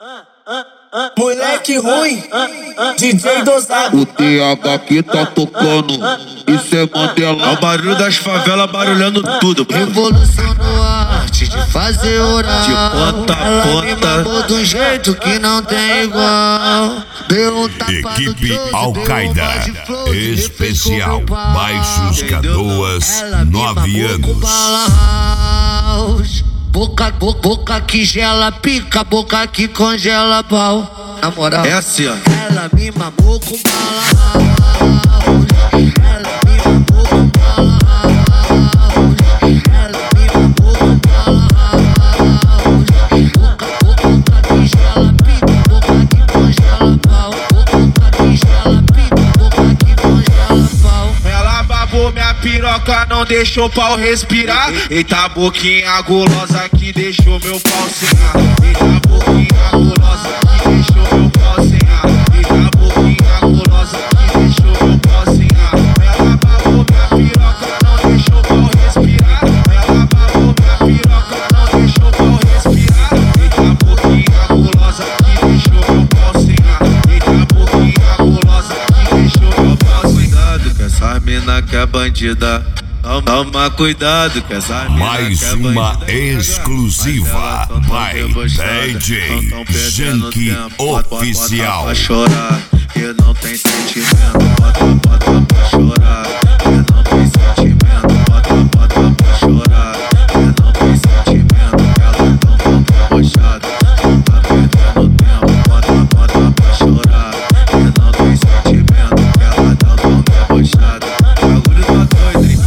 Moleque ruim, DJ dosado. O TH que tá tocando, isso é Mandela. É o barulho das favelas barulhando tudo. Revolucionou a arte de fazer oral. De ponta a Ela ponta. me mamou de um jeito que não tem igual. Deu um tapa Equipe no close, Al-Qaeda, deu um bode flow, especial, refez com meu pau. Baixos Canoas, Ela me 9 mamou com anos. bala house. Boca que gela pica, boca que congela pau. Na moral, É assim, ó. ela me mamou com bala house. Ela me mamou com bala house. Ela me mamou com bala house. Boca que gela pica, boca que congela pau. Boca que gela pica, boca que congela pau. Ela babou minha piroca, não deixou o pau respirar. Eita boquinha gulosa que deixou meu pau sem ar. Eita boquinha gulosa que deixou meu pau sem ar. Eita boquinha gulosa que deixou meu pau sem ar. Ela babou minha piroca, não deixou o pau respirar. Ela babou minha piroca, não deixou o pau respirar. Eita boquinha gulosa que deixou meu pau sem ar. Eita boquinha gulosa que deixou meu pau sem ar. Cuidado que essa mina que é bandida. Toma cuidado que essa mina Mais que é uma bandida. exclusiva by DJ Janky Oficial. Pra chorar, que não tem sentimento. Bota pra chorar, que não tem sentimento. Bota pra chorar, que não tem sentimento. Ela tão debochada, tá perdendo tempo. Bota pra chorar, que não tem sentimento. Ela tão debochada. Bagulho tá doido, hein?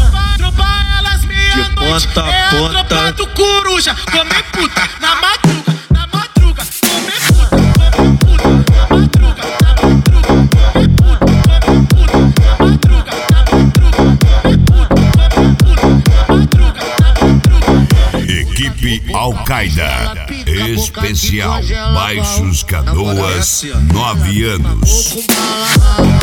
Ponta a ponta. Tropa do coruja, comem puta na madruga, comem puta, na madruga, comem puta, na madruga, comem puta, na madruga. Equipe Al-Qaeda, especial, Baixos Canoas, 9 anos. Com bala